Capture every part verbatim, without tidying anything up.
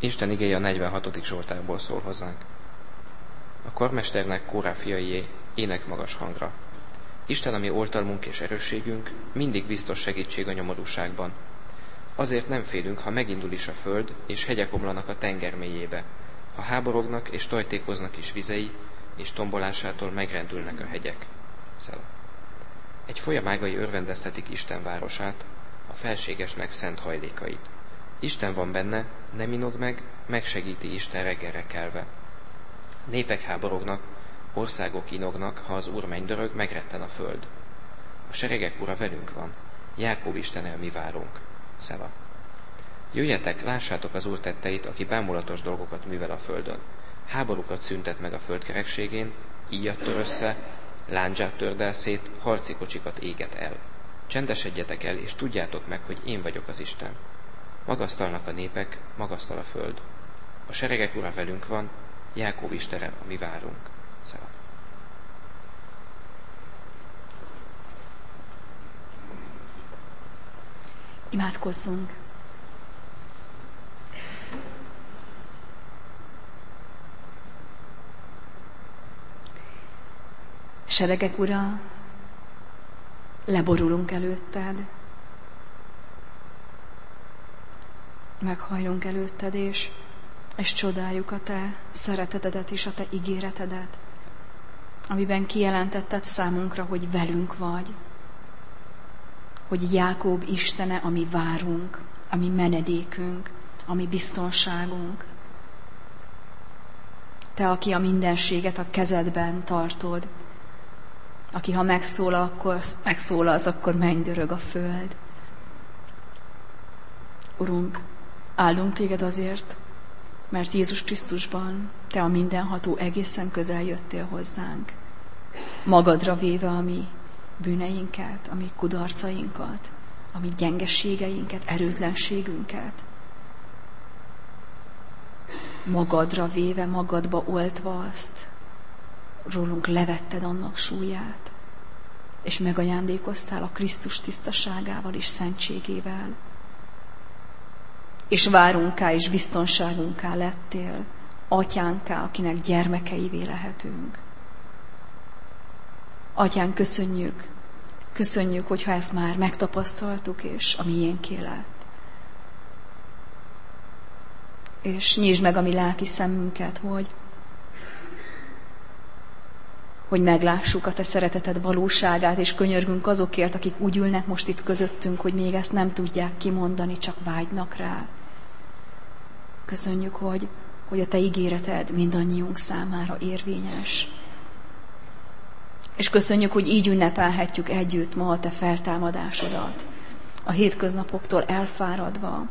Isten igéje a negyvenhatodik Zsoltárból szól hozzánk. A karmesternek, Kórá fiaié, ének magas hangra. Isten, ami oltalmunk és erősségünk, mindig biztos segítség a nyomorúságban. Azért nem félünk, ha megindul is a föld, és hegyek omlanak a tenger mélyébe, ha háborognak és tajtékoznak is vizei, és tombolásától megrendülnek a hegyek. Szela. Egy folyam ágai örvendeztetik Isten városát, a felségesnek szent hajlékait. Isten van benne, nem inog meg, megsegíti Isten reggelre kelve. Népek háborognak, országok inognak, ha az Úr mennydörög, megretten a föld. A seregek ura velünk van, Jákob Istene, mi várunk. Szela. Jöjjetek, lássátok az Úr tetteit, aki bámulatos dolgokat művel a földön. Háborúkat szüntet meg a földkerekségén, íjat tör össze, lándzsát tördel szét, harci kocsikat éget el. Csendesedjetek el, és tudjátok meg, hogy én vagyok az Isten. Magasztalnak a népek, magasztal a föld. A seregek ura velünk van, Jákob Istene, a mi várunk. Szela. Imádkozzunk! Seregek ura, leborulunk előtted, meghajlunk előtted, és, és csodáljuk a te szeretetedet és a te ígéretedet, amiben kijelentetted számunkra, hogy velünk vagy, hogy Jákob Istene, ami várunk, ami menedékünk, ami biztonságunk. Te, aki a mindenséget a kezedben tartod, aki ha megszólal, akkor megszólalsz, akkor mennydörög a föld. Urunk, áldunk téged azért, mert Jézus Krisztusban te a mindenható egészen közel jöttél hozzánk, magadra véve a mi bűneinket, a mi kudarcainkat, a mi gyengeségeinket, erőtlenségünket. Magadra véve, magadba oltva azt, rólunk levetted annak súlyát, és megajándékoztál a Krisztus tisztaságával és szentségével. És várunká és biztonságunká lettél, atyánká, akinek gyermekeivé lehetünk. Atyán, köszönjük, köszönjük, hogyha ezt már megtapasztaltuk, és a miénké lett. És nyisd meg a mi lelki szemünket, hogy, hogy meglássuk a te szereteted valóságát, és könyörgünk azokért, akik úgy ülnek most itt közöttünk, hogy még ezt nem tudják kimondani, csak vágynak rá. Köszönjük, hogy, hogy a te ígéreted mindannyiunk számára érvényes. És köszönjük, hogy így ünnepelhetjük együtt ma a te feltámadásodat, a hétköznapoktól elfáradva,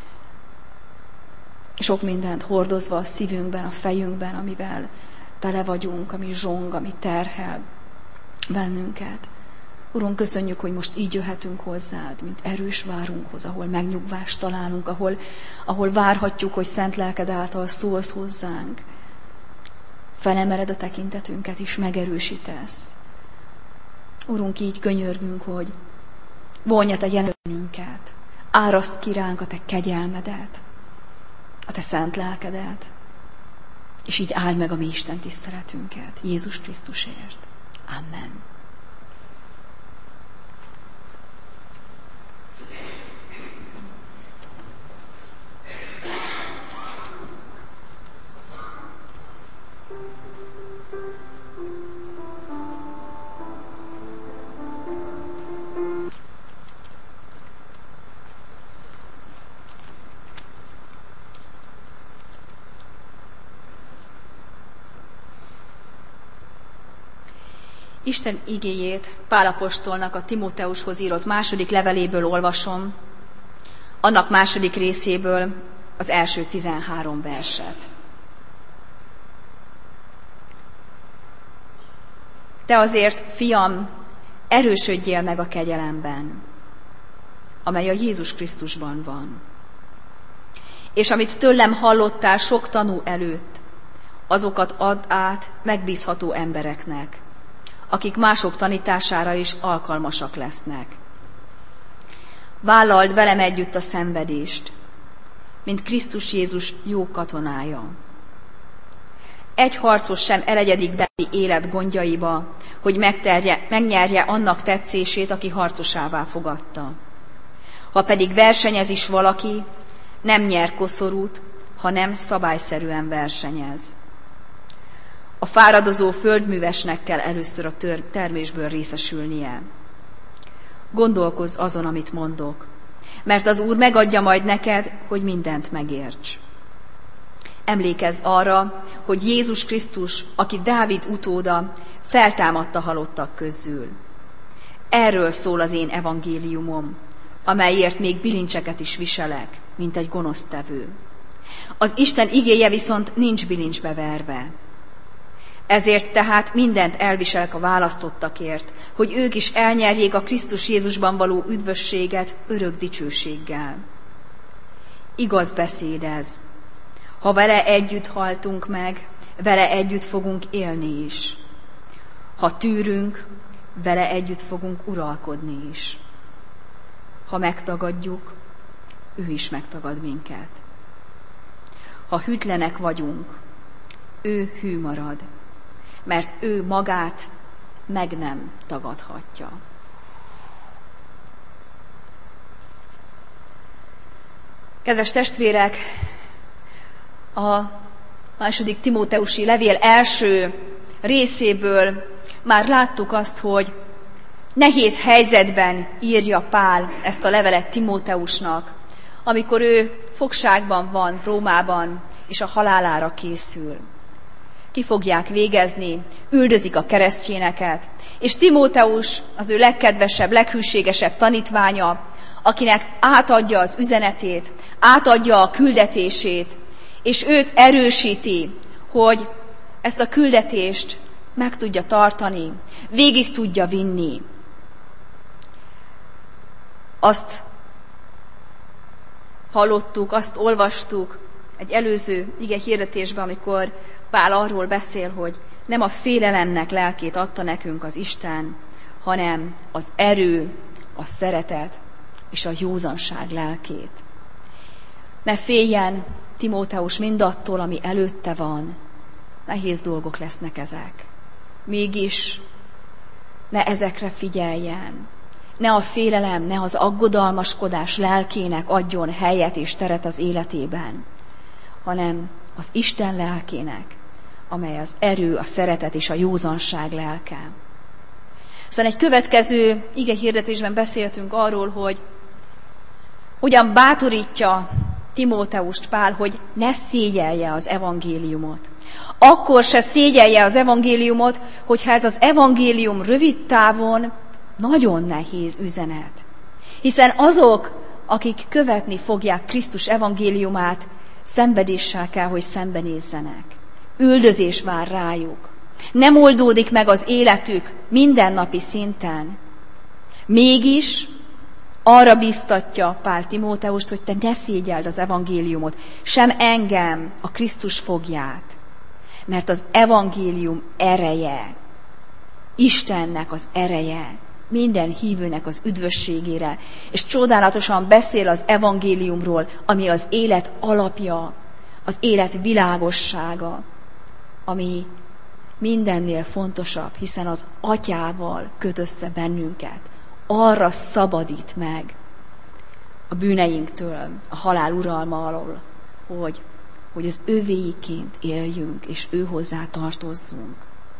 sok mindent hordozva a szívünkben, a fejünkben, amivel tele vagyunk, ami zsong, ami terhel bennünket. Urunk, köszönjük, hogy most így jöhetünk hozzád, mint erős várunkhoz, ahol megnyugvást találunk, ahol, ahol várhatjuk, hogy szent lelked által szólsz hozzánk. Felemeled a tekintetünket, és megerősítesz. Urunk, így könyörgünk, hogy vonj a te jelenünket, áraszt ki ránk a te kegyelmedet, a te szent lelkedet, és így áld meg a mi Isten tiszteletünket Jézus Krisztusért. Amen. Isten igéjét Pál apostolnak a Timóteushoz írott második leveléből olvasom, annak második részéből az első tizenhárom verset. Te azért, fiam, erősödjél meg a kegyelemben, amely a Jézus Krisztusban van. És amit tőlem hallottál sok tanú előtt, azokat add át megbízható embereknek, akik mások tanítására is alkalmasak lesznek. Vállald velem együtt a szenvedést, mint Krisztus Jézus jó katonája. Egy harcos sem elegyedik be élet gondjaiba, hogy megterje, megnyerje annak tetszését, aki harcosává fogadta. Ha pedig versenyez is valaki, nem nyer koszorút, hanem szabályszerűen versenyez. A fáradozó földművesnek kell először a tör- termésből részesülnie. Gondolkozz azon, amit mondok, mert az Úr megadja majd neked, hogy mindent megérts. Emlékezz arra, hogy Jézus Krisztus, aki Dávid utóda, feltámadta halottak közül. Erről szól az én evangéliumom, amelyért még bilincseket is viselek, mint egy gonosztevő. Az Isten igéje viszont nincs bilincsbe verve. Ezért tehát mindent elviselek a választottakért, hogy ők is elnyerjék a Krisztus Jézusban való üdvösséget örök dicsőséggel. Igaz beszéd ez. Ha vele együtt haltunk meg, vele együtt fogunk élni is. Ha tűrünk, vele együtt fogunk uralkodni is. Ha megtagadjuk, ő is megtagad minket. Ha hűtlenek vagyunk, ő hű marad, mert ő magát meg nem tagadhatja. Kedves testvérek, a második Timóteusi levél első részéből már láttuk azt, hogy nehéz helyzetben írja Pál ezt a levelet Timóteusnak, amikor ő fogságban van Rómában, és a halálára készül. Ki fogják végezni, üldözik a keresztényeket, és Timóteus az ő legkedvesebb, leghűségesebb tanítványa, akinek átadja az üzenetét, átadja a küldetését, és őt erősíti, hogy ezt a küldetést meg tudja tartani, végig tudja vinni. Azt hallottuk, azt olvastuk egy előző ige hirdetésben, amikor Pál arról beszél, hogy nem a félelemnek lelkét adta nekünk az Isten, hanem az erő, a szeretet és a józanság lelkét. Ne féljen Timóteus mindattól, ami előtte van. Nehéz dolgok lesznek ezek. Mégis ne ezekre figyeljen. Ne a félelem, ne az aggodalmaskodás lelkének adjon helyet és teret az életében, hanem az Isten lelkének, amely az erő, a szeretet és a józanság lelke. Aztán egy következő ige hirdetésben beszéltünk arról, hogy hogyan bátorítja Timóteust Pál, hogy ne szégyelje az evangéliumot. Akkor se szégyelje az evangéliumot, hogyha ez az evangélium rövid távon nagyon nehéz üzenet. Hiszen azok, akik követni fogják Krisztus evangéliumát, szenvedéssel kell, hogy szembenézzenek. Üldözés vár rájuk. Nem oldódik meg az életük mindennapi szinten. Mégis arra biztatja Pál Timóteust, hogy te ne szégyeld az evangéliumot, sem engem, a Krisztus fogját. Mert az evangélium ereje, Istennek az ereje, minden hívőnek az üdvösségére, és csodálatosan beszél az evangéliumról, ami az élet alapja, az élet világossága, ami mindennél fontosabb, hiszen az Atyával köt össze bennünket. Arra szabadít meg a bűneinktől, a halál uralma alól, hogy, hogy az övéiként éljünk, és ő hozzá tartozzunk.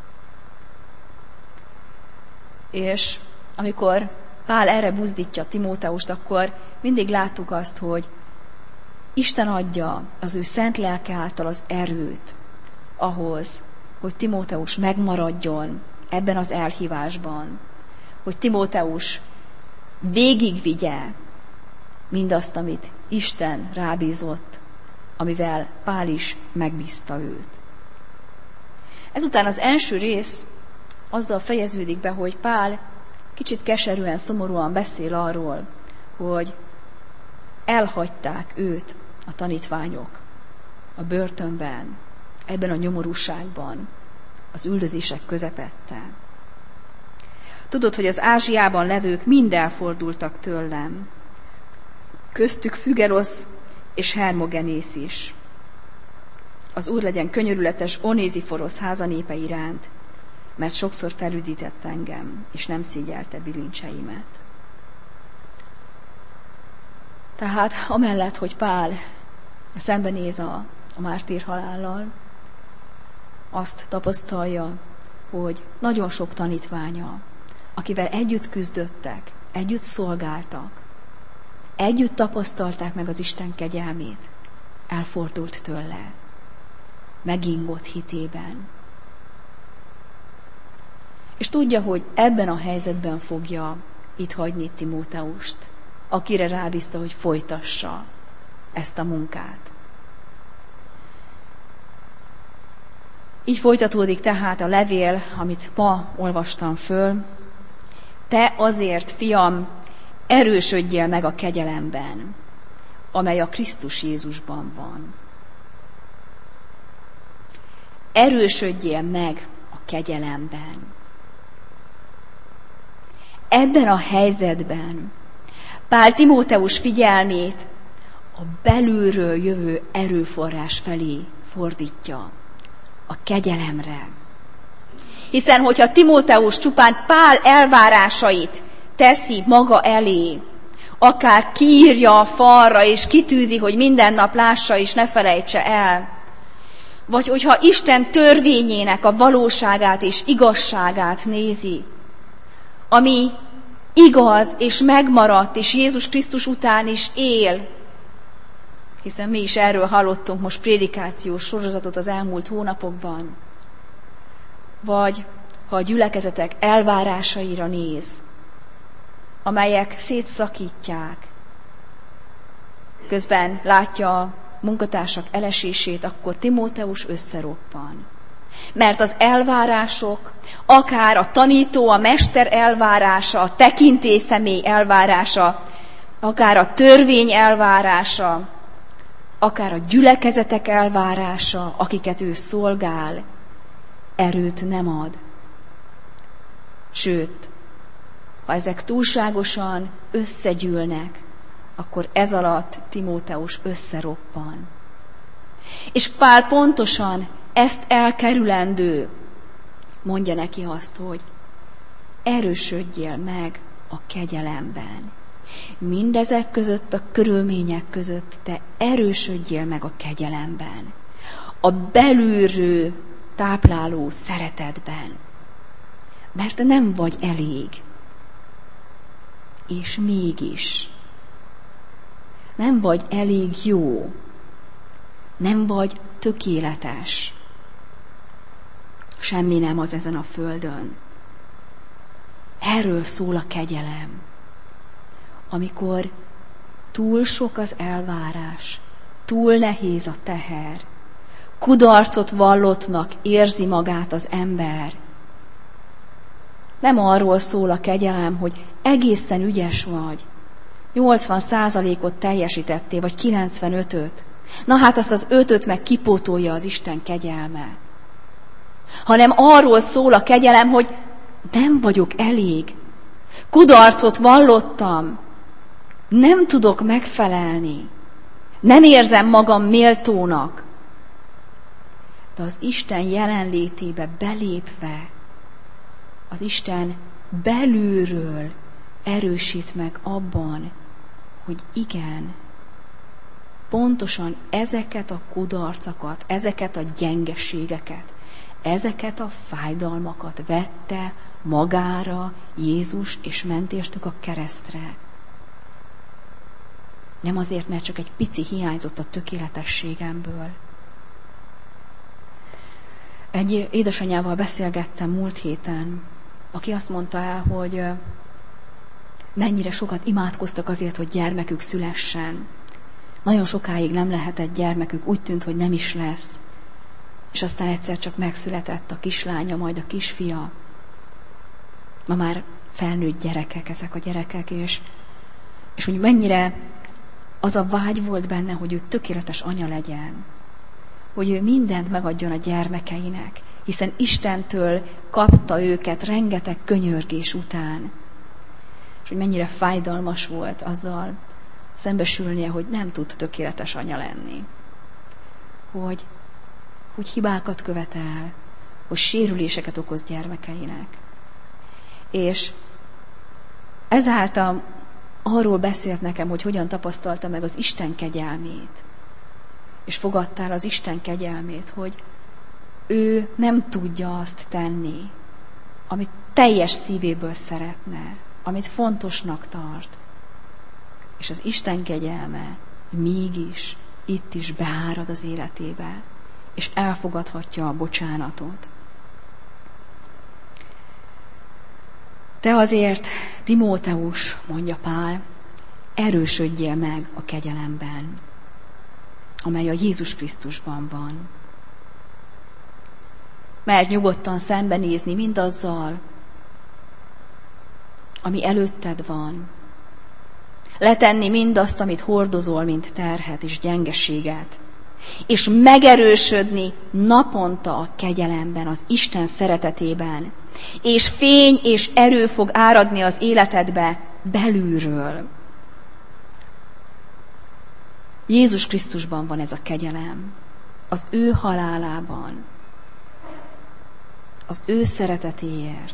És amikor Pál erre buzdítja Timóteust, akkor mindig láttuk azt, hogy Isten adja az ő szent lelke által az erőt ahhoz, hogy Timóteus megmaradjon ebben az elhívásban, hogy Timóteus végigvigye mindazt, amit Isten rábízott, amivel Pál is megbízta őt. Ezután az első rész azzal fejeződik be, hogy Pál kicsit keserűen, szomorúan beszél arról, hogy elhagyták őt a tanítványok a börtönben, ebben a nyomorúságban, az üldözések közepette. Tudod, hogy az Ázsiában levők mind elfordultak tőlem. Köztük Fügerosz és Hermogenész is. Az Úr legyen könyörületes Onéziforosz házanépe iránt, mert sokszor felüdített engem, és nem szégyelte bilincseimet. Tehát amellett, hogy Pál szembenéz a, a mártírhalállal, azt tapasztalja, hogy nagyon sok tanítványa, akivel együtt küzdöttek, együtt szolgáltak, együtt tapasztalták meg az Isten kegyelmét, elfordult tőle, megingott hitében. És tudja, hogy ebben a helyzetben fogja itt hagyni Timóteust, akire rábízta, hogy folytassa ezt a munkát. Így folytatódik tehát a levél, amit ma olvastam föl. Te azért, fiam, erősödjél meg a kegyelemben, amely a Krisztus Jézusban van. Erősödjél meg a kegyelemben. Ebben a helyzetben Pál Timóteus figyelmét a belülről jövő erőforrás felé fordítja, a kegyelemre. Hiszen, hogyha Timóteus csupán Pál elvárásait teszi maga elé, akár kiírja a falra és kitűzi, hogy minden nap lássa és ne felejtse el, vagy hogyha Isten törvényének a valóságát és igazságát nézi, ami igaz és megmaradt, és Jézus Krisztus után is él, hiszen mi is erről hallottunk most prédikációs sorozatot az elmúlt hónapokban, vagy ha a gyülekezetek elvárásaira néz, amelyek szétszakítják, közben látja a munkatársak elesését, akkor Timóteus összeroppan. Mert az elvárások, akár a tanító, a mester elvárása, a tekintélyszemély elvárása, akár a törvény elvárása, akár a gyülekezetek elvárása, akiket ő szolgál, erőt nem ad. Sőt, ha ezek túlságosan összegyűlnek, akkor ez alatt Timóteus összeroppan. És Pál pontosan ezt elkerülendő mondja neki azt, hogy erősödjél meg a kegyelemben. Mindezek között, a körülmények között te erősödjél meg a kegyelemben. A belülről tápláló szeretetben. Mert nem vagy elég. És mégis. Nem vagy elég jó. Nem vagy tökéletes. Semmi nem az ezen a földön. Erről szól a kegyelem. Amikor túl sok az elvárás, túl nehéz a teher, kudarcot vallottnak érzi magát az ember. Nem arról szól a kegyelem, hogy egészen ügyes vagy, nyolcvan százalékot teljesítettél, vagy kilencvenötöt. Na hát azt az ötöt meg kipótolja az Isten kegyelme. Hanem arról szól a kegyelem, hogy nem vagyok elég. Kudarcot vallottam. Nem tudok megfelelni. Nem érzem magam méltónak. De az Isten jelenlétébe belépve, az Isten belülről erősít meg abban, hogy igen, pontosan ezeket a kudarcokat, ezeket a gyengeségeket, ezeket a fájdalmakat vette magára Jézus, és ment értük a keresztre. Nem azért, mert csak egy pici hiányzott a tökéletességemből. Egy édesanyával beszélgettem múlt héten, aki azt mondta el, hogy mennyire sokat imádkoztak azért, hogy gyermekük szülessen. Nagyon sokáig nem lehetett gyermekük, úgy tűnt, hogy nem is lesz. És aztán egyszer csak megszületett a kislánya, majd a kisfia. Ma már felnőtt gyerekek ezek a gyerekek, és, és hogy mennyire az a vágy volt benne, hogy ő tökéletes anya legyen. Hogy ő mindent megadjon a gyermekeinek, hiszen Istentől kapta őket rengeteg könyörgés után. És hogy mennyire fájdalmas volt azzal szembesülnie, hogy nem tud tökéletes anya lenni. Hogy, hogy hibákat követel, hogy sérüléseket okoz gyermekeinek. És ezáltal arról beszélt nekem, hogy hogyan tapasztalta meg az Isten kegyelmét. És fogadtál az Isten kegyelmét, hogy ő nem tudja azt tenni, amit teljes szívéből szeretne, amit fontosnak tart. És az Isten kegyelme mégis itt is beárad az életébe, és elfogadhatja a bocsánatot. Te azért, Timóteus, mondja Pál, erősödjél meg a kegyelemben, amely a Jézus Krisztusban van. Mert nyugodtan szembenézni mindazzal, ami előtted van. Letenni mindazt, amit hordozol, mint terhet és gyengeséget. És megerősödni naponta a kegyelemben, az Isten szeretetében. És fény és erő fog áradni az életedbe belülről. Jézus Krisztusban van ez a kegyelem. Az ő halálában. Az ő szeretetéért.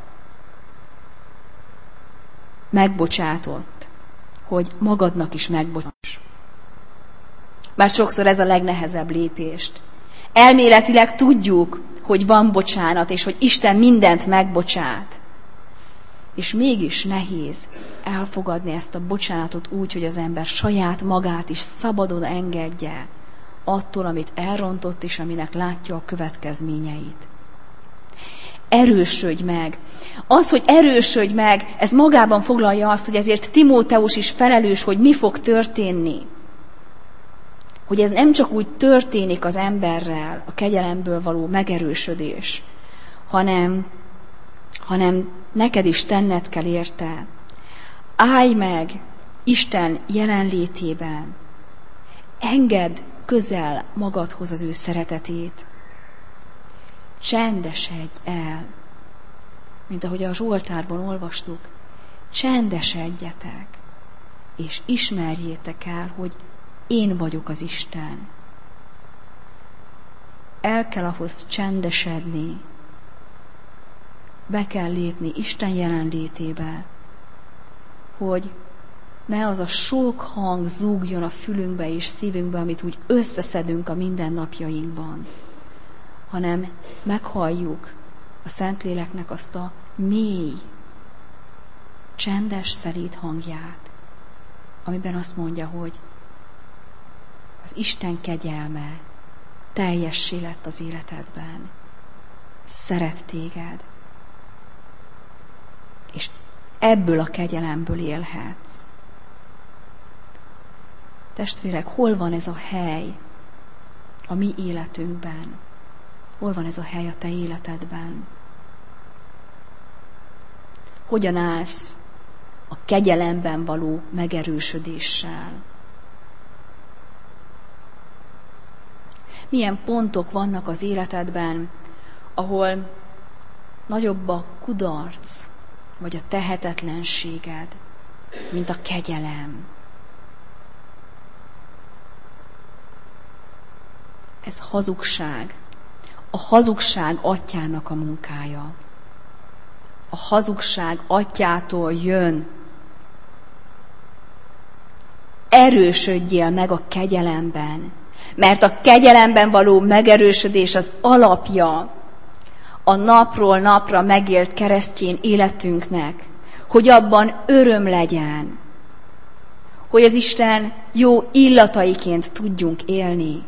Megbocsátott, hogy magadnak is megbocsáss. Bár sokszor ez a legnehezebb lépést. Elméletileg tudjuk, hogy van bocsánat, és hogy Isten mindent megbocsát. És mégis nehéz elfogadni ezt a bocsánatot úgy, hogy az ember saját magát is szabadon engedje attól, amit elrontott, és aminek látja a következményeit. Erősödj meg. Az, hogy erősödj meg, ez magában foglalja azt, hogy ezért Timóteus is felelős, hogy mi fog történni. Hogy ez nem csak úgy történik az emberrel, a kegyelemből való megerősödés, hanem, hanem neked is tenned kell érte. Állj meg Isten jelenlétében. Engedd közel magadhoz az ő szeretetét. Csendesedj el, mint ahogy a Zsoltárban olvastuk, csendesedjetek, és ismerjétek el, hogy én vagyok az Isten. El kell ahhoz csendesedni, be kell lépni Isten jelenlétébe, hogy ne az a sok hang zúgjon a fülünkbe és szívünkbe, amit úgy összeszedünk a mindennapjainkban, hanem meghalljuk a Szentléleknek azt a mély, csendes, szelíd hangját, amiben azt mondja, hogy az Isten kegyelme teljessé lett az életedben, szeret téged, és ebből a kegyelemből élhetsz. Testvérek, hol van ez a hely a mi életünkben? Hol van ez a hely a te életedben? Hogyan állsz a kegyelemben való megerősödéssel? Milyen pontok vannak az életedben, ahol nagyobb a kudarc, vagy a tehetetlenséged, mint a kegyelem? Ez hazugság. A hazugság atyának a munkája. A hazugság atyától jön. Erősödjél meg a kegyelemben, mert a kegyelemben való megerősödés az alapja a napról napra megélt keresztény életünknek, hogy abban öröm legyen, hogy az Isten jó illataiként tudjunk élni.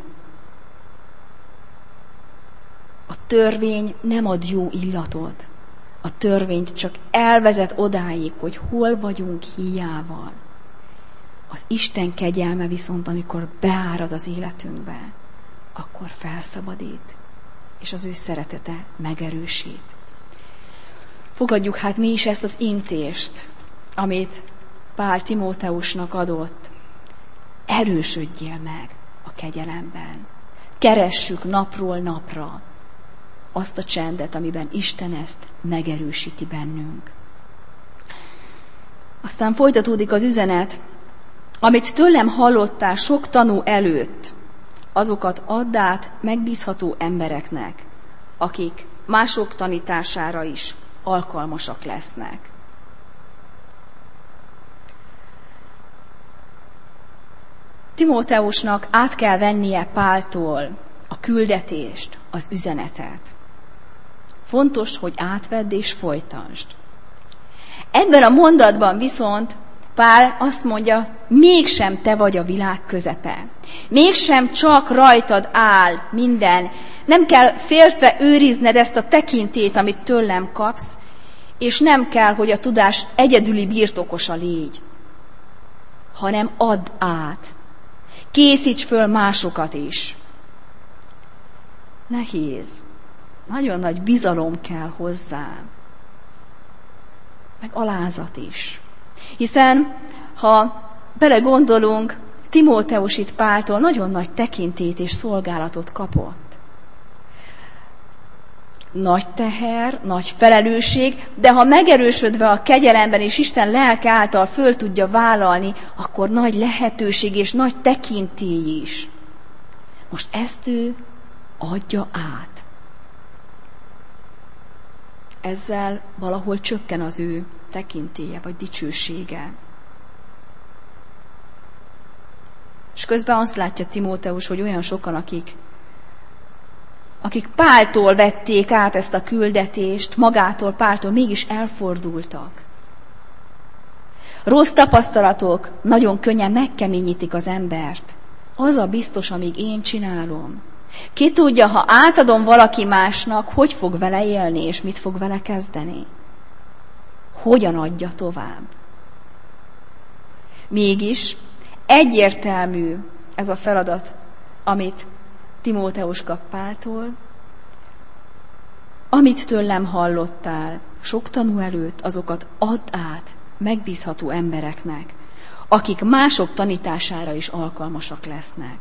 A törvény nem ad jó illatot. A törvényt csak elvezet odáig, hogy hol vagyunk híjával. Az Isten kegyelme viszont, amikor beárad az életünkbe, akkor felszabadít, és az ő szeretete megerősít. Fogadjuk hát mi is ezt az intést, amit Pál Timóteusnak adott. Erősödjél meg a kegyelemben. Keressük napról napra azt a csendet, amiben Isten ezt megerősíti bennünk. Aztán folytatódik az üzenet Amit tőlem hallottál sok tanú előtt, azokat add át megbízható embereknek, akik mások tanítására is alkalmasak lesznek. Timóteusnak át kell vennie Páltól a küldetést, az üzenetet. Fontos, hogy átvedd és folytasd. Ebben a mondatban viszont Pál azt mondja, mégsem te vagy a világ közepe. Mégsem csak rajtad áll minden. Nem kell féltve őrizned ezt a tekintét, amit tőlem kapsz, és nem kell, hogy a tudás egyedüli birtokosa légy, hanem add át. Készíts föl másokat is. Nehéz. Nagyon nagy bizalom kell hozzá. Meg alázat is. Hiszen, ha belegondolunk, Timóteus itt Páltól nagyon nagy tekintét és szolgálatot kapott. Nagy teher, nagy felelősség, de ha megerősödve a kegyelemben és Isten lelke által föl tudja vállalni, akkor nagy lehetőség és nagy tekintély is. Most ezt ő adja át. Ezzel valahol csökken az ő tekintélye vagy dicsősége. És közben azt látja Timóteus, hogy olyan sokan, akik, akik Páltól vették át ezt a küldetést, magától, Páltól mégis elfordultak. Rossz tapasztalatok nagyon könnyen megkeményítik az embert. Az a biztos, amíg én csinálom. Ki tudja, ha átadom valaki másnak, hogy fog vele élni, és mit fog vele kezdeni? Hogyan adja tovább? Mégis egyértelmű ez a feladat, amit Timóteus kap Páltól. Amit tőlem hallottál, sok tanú előtt, azokat add át megbízható embereknek, akik mások tanítására is alkalmasak lesznek.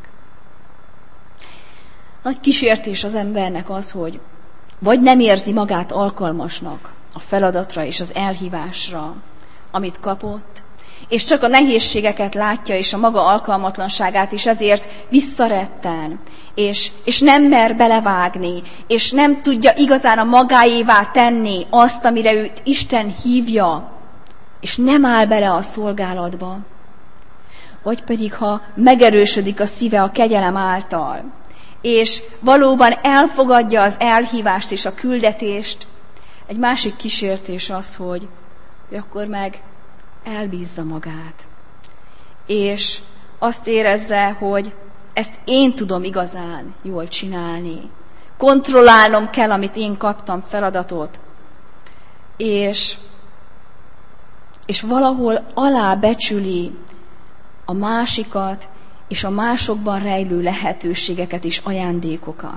Nagy kísértés az embernek az, hogy vagy nem érzi magát alkalmasnak a feladatra és az elhívásra, amit kapott, és csak a nehézségeket látja, és a maga alkalmatlanságát is ezért visszaretten, és, és nem mer belevágni, és nem tudja igazán a magáévá tenni azt, amire őt Isten hívja, és nem áll bele a szolgálatba. Vagy pedig, ha megerősödik a szíve a kegyelem által, és valóban elfogadja az elhívást és a küldetést, egy másik kísértés az, hogy, hogy akkor meg elbízza magát. És azt érezze, hogy ezt én tudom igazán jól csinálni. Kontrollálnom kell, amit én kaptam feladatot. És, és valahol alábecsüli a másikat, és a másokban rejlő lehetőségeket és ajándékokat.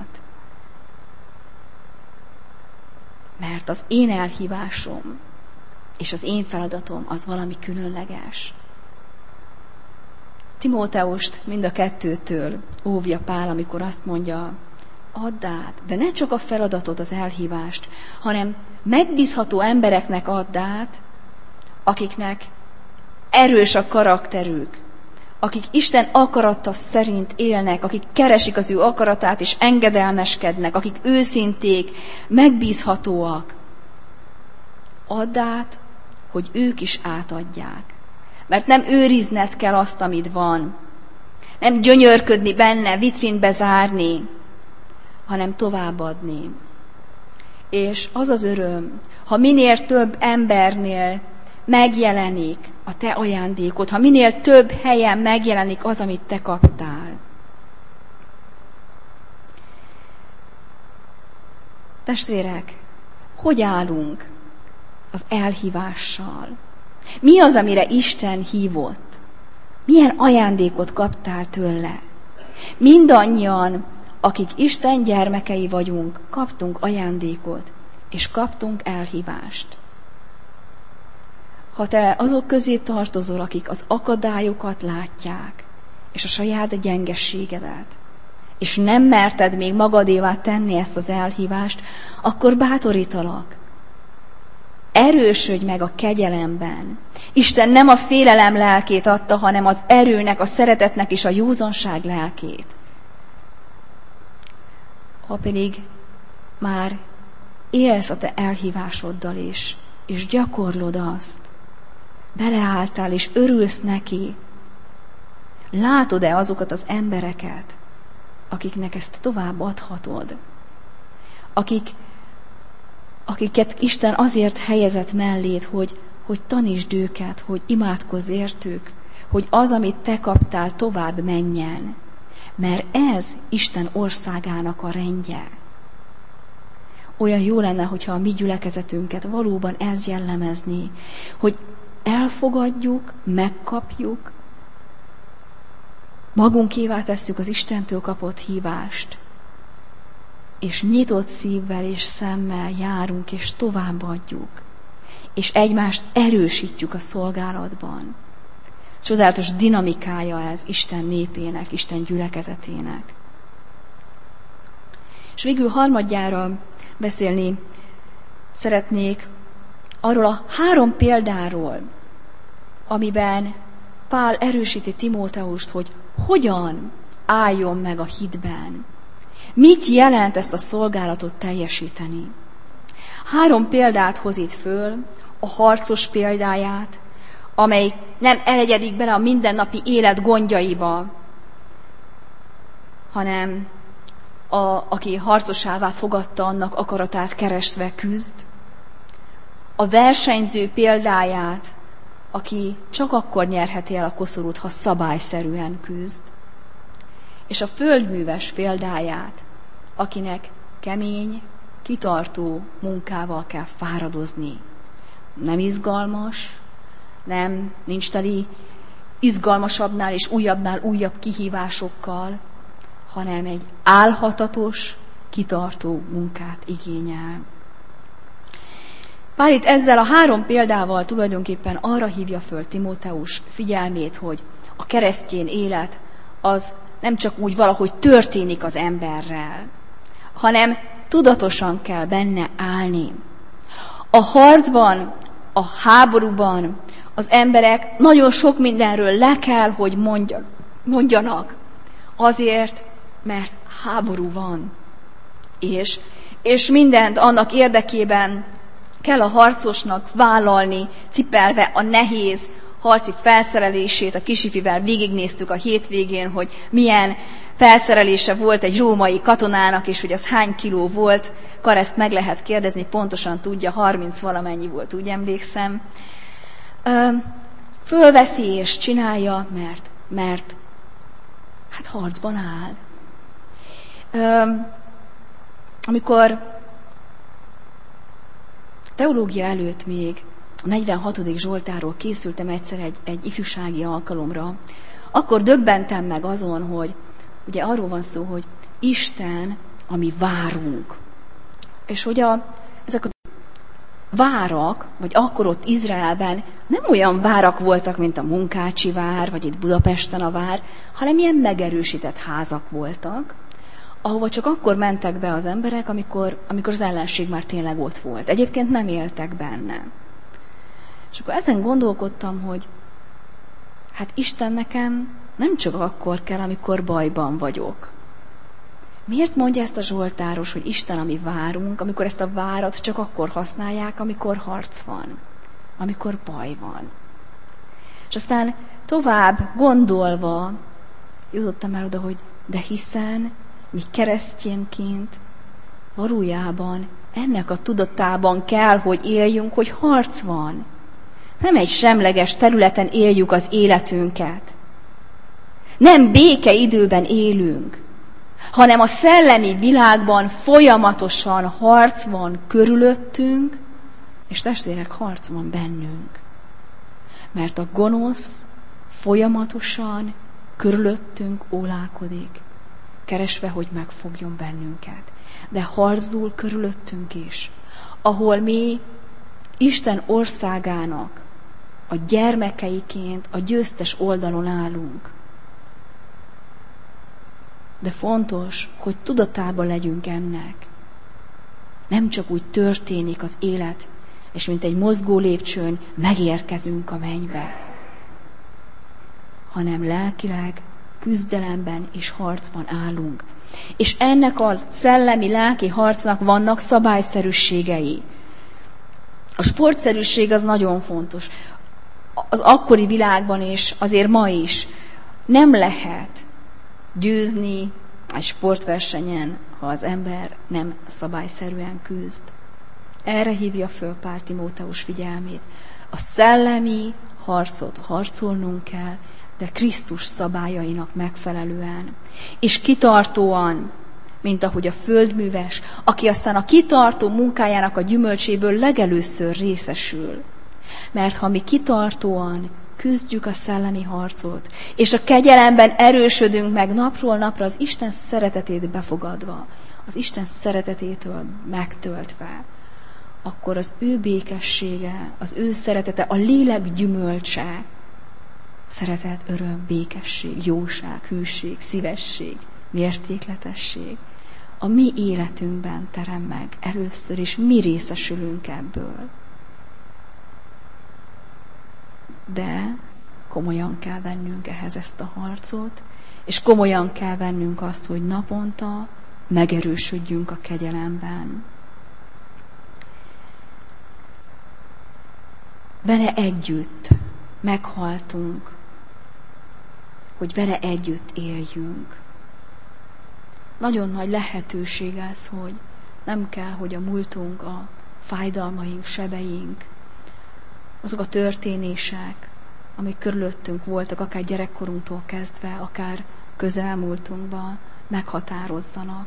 Mert az én elhívásom és az én feladatom az valami különleges. Timóteust mind a kettőtől óvja Pál, amikor azt mondja, add át, de ne csak a feladatot, az elhívást, hanem megbízható embereknek add át, akiknek erős a karakterük, akik Isten akarata szerint élnek, akik keresik az ő akaratát és engedelmeskednek, akik őszinték, megbízhatóak. Add át, hogy ők is átadják. Mert nem őrizned kell azt, amit van. Nem gyönyörködni benne, vitrínbe zárni, hanem továbbadni. És az az öröm, ha minél több embernél megjelenik a te ajándékod, ha minél több helyen megjelenik az, amit te kaptál. Testvérek, hogy állunk az elhívással? Mi az, amire Isten hívott? Milyen ajándékot kaptál tőle? Mindannyian, akik Isten gyermekei vagyunk, kaptunk ajándékot, és kaptunk elhívást. Ha te azok közé tartozol, akik az akadályokat látják, és a saját gyengességedet, és nem merted még magadévá tenni ezt az elhívást, akkor bátorítalak. Erősödj meg a kegyelemben. Isten nem a félelem lelkét adta, hanem az erőnek, a szeretetnek és a józanság lelkét. Ha pedig már élsz a te elhívásoddal is, és gyakorlod azt, beleálltál és örülsz neki, látod-e azokat az embereket, akiknek ezt tovább adhatod? Akik, akiket Isten azért helyezett melléd, hogy, hogy tanítsd őket, hogy imádkozz értük, hogy az, amit te kaptál, tovább menjen. Mert ez Isten országának a rendje. Olyan jó lenne, hogyha a mi gyülekezetünket valóban ez jellemezni, hogy elfogadjuk, megkapjuk, magunkévá tesszük az Istentől kapott hívást, és nyitott szívvel és szemmel járunk, és továbbadjuk, és egymást erősítjük a szolgálatban. Csodálatos dinamikája ez Isten népének, Isten gyülekezetének. És végül harmadjára beszélni szeretnék arról a három példáról, amiben Pál erősíti Timóteust, hogy hogyan álljon meg a hitben. Mit jelent ezt a szolgálatot teljesíteni? Három példát hoz itt föl, a harcos példáját, amely nem elegyedik bele a mindennapi élet gondjaiba, hanem a, aki harcosává fogadta, annak akaratát keresve küzd. A versenyző példáját, aki csak akkor nyerheti el a koszorút, ha szabályszerűen küzd. És a földműves példáját, akinek kemény, kitartó munkával kell fáradozni. Nem izgalmas, nem, nincs teli izgalmasabbnál és újabbnál újabb kihívásokkal, hanem egy álhatatos, kitartó munkát igényel. Pál itt ezzel a három példával tulajdonképpen arra hívja föl Timóteus figyelmét, hogy a keresztény élet az nem csak úgy valahogy történik az emberrel, hanem tudatosan kell benne állni. A harcban, a háborúban az emberek nagyon sok mindenről le kell, hogy mondjanak. Azért, mert háború van. És, és mindent annak érdekében kell a harcosnak vállalni, cipelve a nehéz harci felszerelését. A kisifivel végignéztük a hétvégén, hogy milyen felszerelése volt egy római katonának, és hogy az hány kiló volt. Kareszt meg lehet kérdezni, pontosan tudja, harminc valamennyi volt, úgy emlékszem. Fölveszi és csinálja, mert, mert hát harcban áll. Amikor teológia előtt még a negyvenhatodik Zsoltárról készültem egyszer egy, egy ifjúsági alkalomra, akkor döbbentem meg azon, hogy ugye arról van szó, hogy Isten, ami várunk. És hogy a, ezek a várak, vagy akkor ott Izraelben nem olyan várak voltak, mint a Munkácsi vár, vagy itt Budapesten a vár, hanem ilyen megerősített házak voltak, ahova csak akkor mentek be az emberek, amikor, amikor az ellenség már tényleg ott volt. Egyébként nem éltek benne. És akkor ezen gondolkodtam, hogy hát Isten nekem nem csak akkor kell, amikor bajban vagyok. Miért mondja ezt a Zsoltáros, hogy Isten, ami várunk, amikor ezt a várat csak akkor használják, amikor harc van, amikor baj van. És aztán tovább gondolva jutottam el oda, hogy de hiszen mi keresztényként valójában ennek a tudatában kell, hogy éljünk, hogy harc van. Nem egy semleges területen éljük az életünket. Nem békeidőben élünk, hanem a szellemi világban folyamatosan harc van körülöttünk, és testvérek, harc van bennünk. Mert a gonosz folyamatosan körülöttünk ólálkodik, keresve, hogy megfogjon bennünket. De harcol körülöttünk is, ahol mi Isten országának a gyermekeiként a győztes oldalon állunk. De fontos, hogy tudatában legyünk ennek. Nem csak úgy történik az élet és mint egy mozgó lépcsőn megérkezünk a mennybe, hanem lelkileg küzdelemben és harcban állunk. És ennek a szellemi, lelki harcnak vannak szabályszerűségei. A sportszerűség az nagyon fontos. Az akkori világban és azért ma is nem lehet győzni egy sportversenyen, ha az ember nem szabályszerűen küzd. Erre hívja föl Pál Timóteus figyelmét. A szellemi harcot harcolnunk kell, de Krisztus szabályainak megfelelően. És kitartóan, mint ahogy a földműves, aki aztán a kitartó munkájának a gyümölcséből legelőször részesül. Mert ha mi kitartóan küzdjük a szellemi harcot, és a kegyelemben erősödünk meg napról napra az Isten szeretetét befogadva, az Isten szeretetétől megtöltve, akkor az ő békessége, az ő szeretete, a lélek gyümölcse, szeretet, öröm, békesség, jóság, hűség, szívesség, mértékletesség a mi életünkben terem meg először, és mi részesülünk ebből. De komolyan kell vennünk ehhez ezt a harcot, és komolyan kell vennünk azt, hogy naponta megerősödjünk a kegyelemben. Vele együtt meghaltunk, hogy vele együtt éljünk. Nagyon nagy lehetőség ez, hogy nem kell, hogy a múltunk, a fájdalmaink, sebeink, azok a történések, amik körülöttünk voltak, akár gyerekkorunktól kezdve, akár közelmúltunkban, meghatározzanak.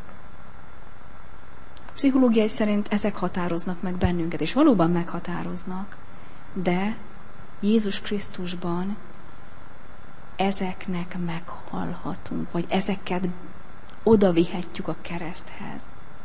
A pszichológiai szerint ezek határoznak meg bennünket, és valóban meghatároznak, de Jézus Krisztusban ezeknek meghalhatunk, vagy ezeket odavihetjük a kereszthez,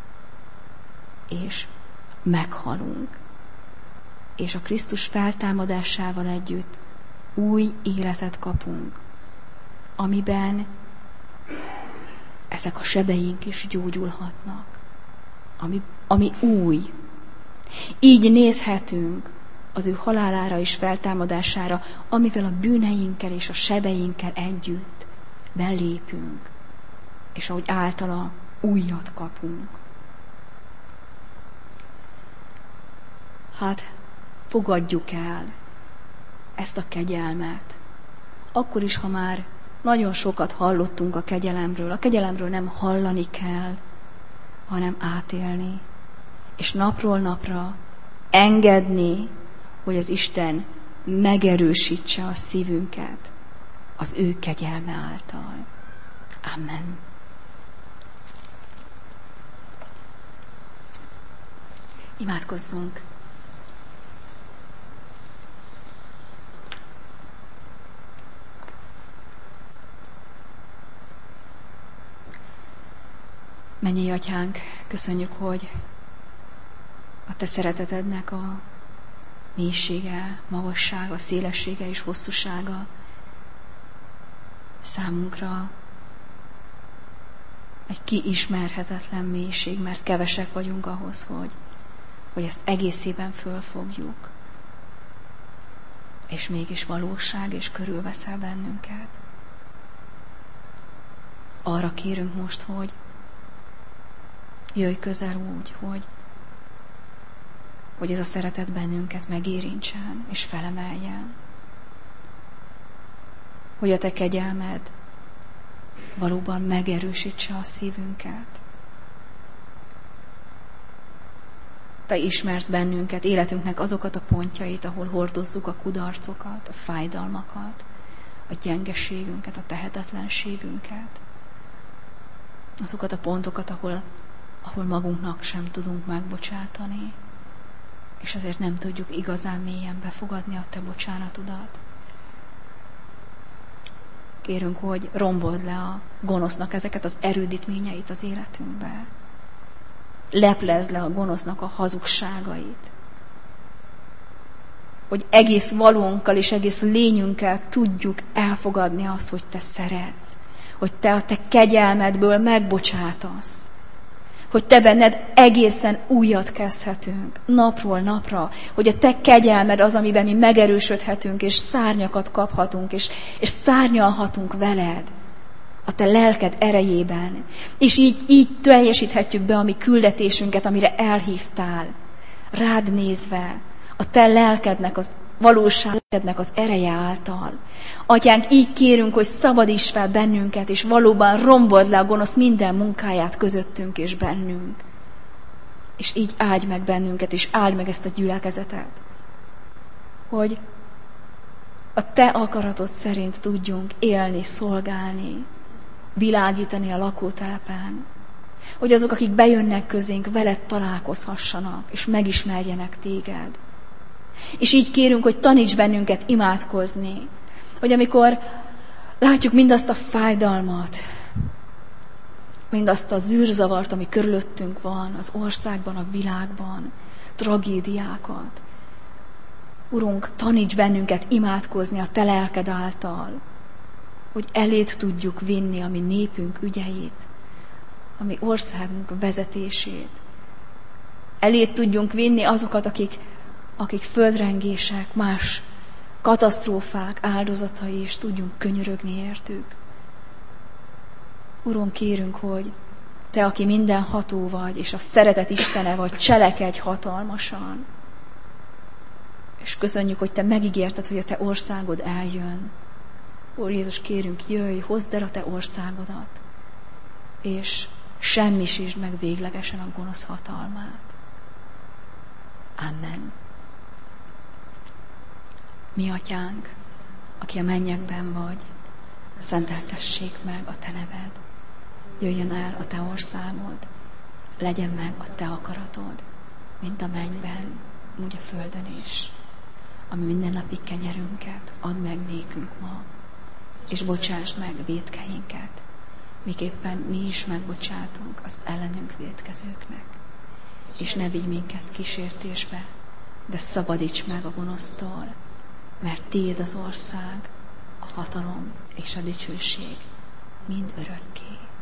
és meghalunk. És a Krisztus feltámadásával együtt új életet kapunk, amiben ezek a sebeink is gyógyulhatnak, ami, ami új. Így nézhetünk az ő halálára és feltámadására, amivel a bűneinkkel és a sebeinkkel együtt belépünk, és ahogy általa újat kapunk. Hát, fogadjuk el ezt a kegyelmet. Akkor is, ha már nagyon sokat hallottunk a kegyelemről. A kegyelemről nem hallani kell, hanem átélni. És napról napra engedni, hogy az Isten megerősítse a szívünket az ő kegyelme által. Amen. Imádkozzunk. Mennyei Atyánk, köszönjük, hogy a Te szeretetednek a mélysége, magassága, szélessége és hosszúsága számunkra egy kiismerhetetlen mélység, mert kevesek vagyunk ahhoz, hogy, hogy ezt egészében fölfogjuk. És mégis valóság, és körülveszel bennünket. Arra kérünk most, hogy jöjj közel úgy, hogy, hogy ez a szeretet bennünket megérintsen és felemeljen. Hogy a Te kegyelmed valóban megerősítse a szívünket. Te ismersz bennünket, életünknek azokat a pontjait, ahol hordozzuk a kudarcokat, a fájdalmakat, a gyengeségünket, a tehetetlenségünket. Azokat a pontokat, ahol, ahol magunknak sem tudunk megbocsátani, és azért nem tudjuk igazán mélyen befogadni a Te bocsánatodat. Kérünk, hogy rombold le a gonosznak ezeket az erődítményeit az életünkbe. Leplezd le a gonosznak a hazugságait. Hogy egész valónkkal és egész lényünkkel tudjuk elfogadni azt, hogy Te szeretsz. Hogy Te a Te kegyelmedből megbocsátasz. hogy te benned egészen újat kezdhetünk, napról napra, hogy a te kegyelmed az, amiben mi megerősödhetünk, és szárnyakat kaphatunk, és, és szárnyalhatunk veled, a te lelked erejében. És így, így teljesíthetjük be a mi küldetésünket, amire elhívtál, rád nézve, a te lelkednek az valóságednek az ereje által. Atyánk, így kérünk, hogy szabadíts fel bennünket, és valóban rombold le a gonosz minden munkáját közöttünk és bennünk. És így áldj meg bennünket, és áldj meg ezt a gyülekezetet. Hogy a te akaratod szerint tudjunk élni, szolgálni, világítani a lakótelepen. Hogy azok, akik bejönnek közénk, veled találkozhassanak, és megismerjenek téged. És így kérünk, hogy taníts bennünket imádkozni, hogy amikor látjuk mindazt a fájdalmat, mindazt a zűrzavart, ami körülöttünk van, az országban, a világban, tragédiákat. Urunk, taníts bennünket imádkozni a te lelked által, hogy eléd tudjuk vinni a mi népünk ügyeit, a mi országunk vezetését. Eléd tudjunk vinni azokat, akik akik földrengések, más katasztrófák áldozatai, és tudjunk könyörögni értük. Uram, kérünk, hogy te, aki mindenható vagy, és a szeretet Istene vagy, cselekedj hatalmasan. És köszönjük, hogy te megígérted, hogy a te országod eljön. Úr Jézus, kérünk, jöjj, hozd el a te országodat, és semmisítsd meg véglegesen a gonosz hatalmát. Amen. Mi atyánk, aki a mennyekben vagy, szenteltessék meg a te neved. Jöjjön el a te országod, legyen meg a te akaratod, mint a mennyben, úgy a földön is. Ami mindennapi kenyerünket add meg nékünk ma, és bocsásd meg vétkeinket, miképpen mi is megbocsátunk az ellenünk vétkezőknek. És ne vigy minket kísértésbe, de szabadíts meg a gonosztól, mert tiéd az ország, a hatalom és a dicsőség mind örökké.